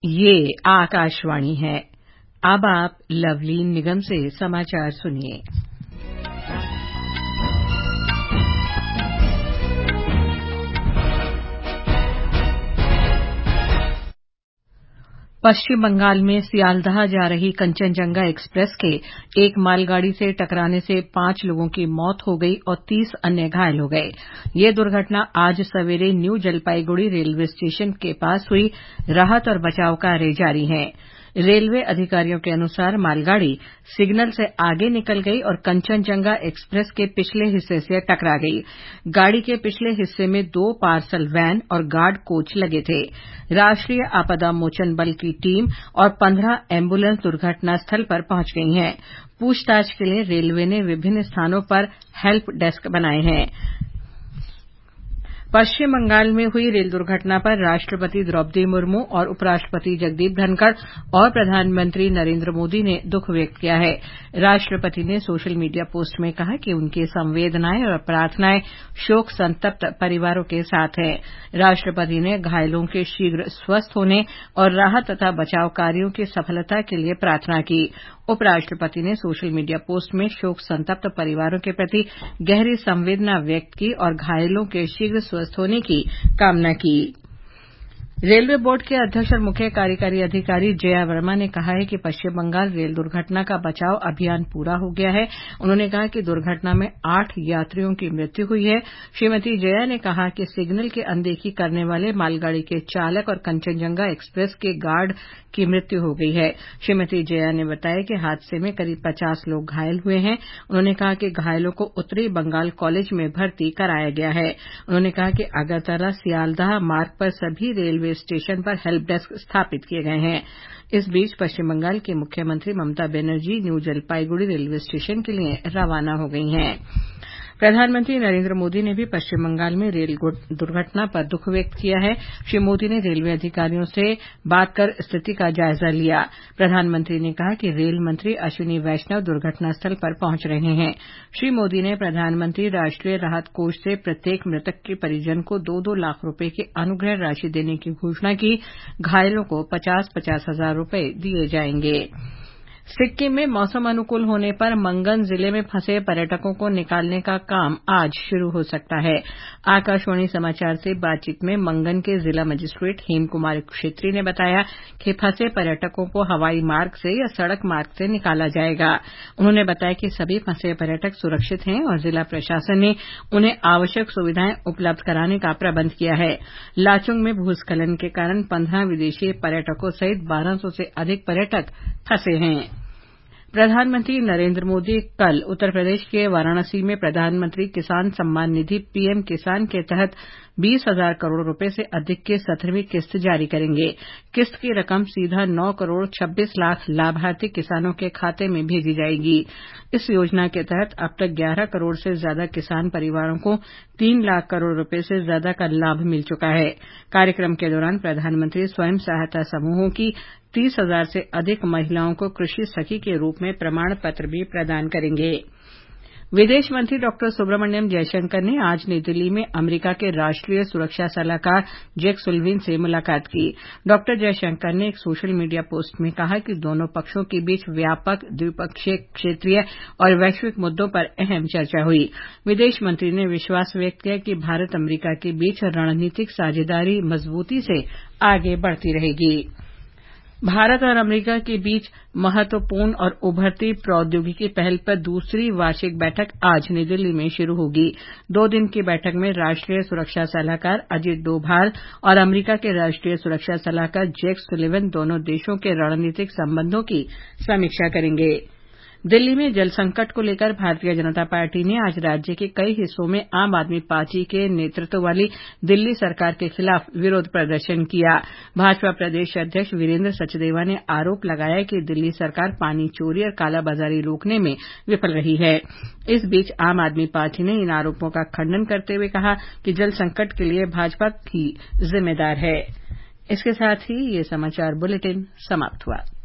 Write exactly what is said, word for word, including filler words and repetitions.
ये आकाशवाणी है। अब आप लवलीन निगम से समाचार सुनिए। पश्चिम बंगाल में सियालदह जा रही कंचनजंगा एक्सप्रेस के एक मालगाड़ी से टकराने से पांच लोगों की मौत हो गई और तीस अन्य घायल हो गए। ये दुर्घटना आज सवेरे न्यू जलपाईगुड़ी रेलवे स्टेशन के पास हुई। राहत और बचाव कार्य जारी है। रेलवे अधिकारियों के अनुसार मालगाड़ी सिग्नल से आगे निकल गई और कंचनजंगा एक्सप्रेस के पिछले हिस्से से टकरा गई। गाड़ी के पिछले हिस्से में दो पार्सल वैन और गार्ड कोच लगे थे। राष्ट्रीय आपदा मोचन बल की टीम और पंद्रह एम्बुलेंस दुर्घटना स्थल पर पहुंच गई हैं। पूछताछ के लिए रेलवे ने विभिन्न स्थानों पर हेल्प डेस्क बनाए हैं। पश्चिम बंगाल में हुई रेल दुर्घटना पर राष्ट्रपति द्रौपदी मुर्मू और उपराष्ट्रपति जगदीप धनखड़ और प्रधानमंत्री नरेंद्र मोदी ने दुख व्यक्त किया है। राष्ट्रपति ने सोशल मीडिया पोस्ट में कहा कि उनकी संवेदनाएं और प्रार्थनाएं शोक संतप्त परिवारों के साथ हैं। राष्ट्रपति ने घायलों के शीघ्र स्वस्थ होने और राहत तथा बचाव कार्यों की सफलता के लिए प्रार्थना की। उपराष्ट्रपति ने सोशल मीडिया पोस्ट में शोक संतप्त परिवारों के प्रति गहरी संवेदना व्यक्त की और घायलों के शीघ्र स्वस्थ होने की कामना की। रेलवे बोर्ड के अध्यक्ष और मुख्य कार्यकारी अधिकारी जया वर्मा ने कहा है कि पश्चिम बंगाल रेल दुर्घटना का बचाव अभियान पूरा हो गया है। उन्होंने कहा कि दुर्घटना में आठ यात्रियों की मृत्यु हुई है। श्रीमती जया ने कहा कि सिग्नल की अनदेखी करने वाले मालगाड़ी के चालक और कंचनजंगा एक्सप्रेस के गार्ड की मृत्यु हो गई है। श्रीमती जया ने बताया कि हादसे में करीब पचास लोग घायल हुए हैं। उन्होंने कहा कि घायलों को उत्तरी बंगाल कॉलेज में भर्ती कराया गया है। उन्होंने कहा कि अगरतला सियालदह मार्ग पर सभी रेलवे स्टेशन पर हेल्प डेस्क स्थापित किए गए हैं। इस बीच पश्चिम बंगाल की मुख्यमंत्री Mamata Banerjee new Jalpaiguri railway station के लिए रवाना हो गई हैं। प्रधानमंत्री नरेंद्र मोदी ने भी पश्चिम बंगाल में रेल दुर्घटना पर दुख व्यक्त किया है। श्री मोदी ने रेलवे अधिकारियों से बात कर स्थिति का जायजा लिया। प्रधानमंत्री ने कहा कि रेल मंत्री अश्विनी वैष्णव दुर्घटनास्थल पर पहुंच रहे हैं। श्री मोदी ने प्रधानमंत्री राष्ट्रीय राहत कोष से प्रत्येक मृतक के परिजन को दो दो लाख रुपए की अनुग्रह राशि देने की घोषणा की। घायलों को पचास पचास हजार रुपए दिए जाएंगे। सिक्किम में मौसम अनुकूल होने पर मंगन जिले में फंसे पर्यटकों को निकालने का काम आज शुरू हो सकता है। आकाशवाणी समाचार से बातचीत में मंगन के जिला मजिस्ट्रेट हेम कुमार क्षेत्री ने बताया कि फंसे पर्यटकों को हवाई मार्ग से या सड़क मार्ग से निकाला जाएगा। उन्होंने बताया कि सभी फंसे पर्यटक सुरक्षित हैं और जिला प्रशासन ने उन्हें आवश्यक सुविधाएं उपलब्ध कराने का प्रबंध किया है। लाचुंग में भूस्खलन के कारण पंद्रह विदेशी पर्यटकों सहित बारह सौ से अधिक पर्यटक फंसे हैं। प्रधानमंत्री नरेंद्र मोदी कल उत्तर प्रदेश के वाराणसी में प्रधानमंत्री किसान सम्मान निधि पीएम किसान के तहत बीस हजार करोड़ रुपए से अधिक की सत्रहवीं किस्त जारी करेंगे। किस्त की रकम सीधा नौ करोड़ छब्बीस लाख लाभार्थी किसानों के खाते में भेजी जाएगी। इस योजना के तहत अब तक ग्यारह करोड़ से ज्यादा किसान परिवारों को तीन लाख करोड़ रुपए से ज्यादा का लाभ मिल चुका है। कार्यक्रम के दौरान प्रधानमंत्री स्वयं सहायता समूहों की तीस हजार से अधिक महिलाओं को कृषि सखी के रूप में प्रमाण पत्र भी प्रदान करेंगे। विदेश मंत्री डॉक्टर सुब्रमण्यम जयशंकर ने आज नई दिल्ली में अमेरिका के राष्ट्रीय सुरक्षा सलाहकार जैक सुलिवान से मुलाकात की। डॉक्टर जयशंकर ने एक सोशल मीडिया पोस्ट में कहा कि दोनों पक्षों के बीच व्यापक द्विपक्षीय क्षेत्रीय और वैश्विक मुद्दों पर अहम चर्चा हुई। विदेश मंत्री ने विश्वास व्यक्त किया कि भारत अमेरिका के बीच रणनीतिक साझेदारी मजबूती से आगे बढ़ती रहेगी। भारत और अमेरिका के बीच महत्वपूर्ण और उभरती प्रौद्योगिकी पहल पर दूसरी वार्षिक बैठक आज नई दिल्ली में शुरू होगी। दो दिन की बैठक में राष्ट्रीय सुरक्षा सलाहकार अजित डोभाल और अमेरिका के राष्ट्रीय सुरक्षा सलाहकार जैक सुलिवान दोनों देशों के रणनीतिक संबंधों की समीक्षा करेंगे। दिल्ली में जल संकट को लेकर भारतीय जनता पार्टी ने आज राज्य के कई हिस्सों में आम आदमी पार्टी के नेतृत्व वाली दिल्ली सरकार के खिलाफ विरोध प्रदर्शन किया। भाजपा प्रदेश अध्यक्ष वीरेंद्र सचदेवा ने आरोप लगाया कि दिल्ली सरकार पानी चोरी और कालाबाजारी रोकने में विफल रही है। इस बीच आम आदमी पार्टी ने इन आरोपों का खंडन करते हुए कहा कि जल संकट के लिए भाजपा ही जिम्मेदार है। इसके साथ ही ये समाचार बुलेटिन समाप्त हुआ।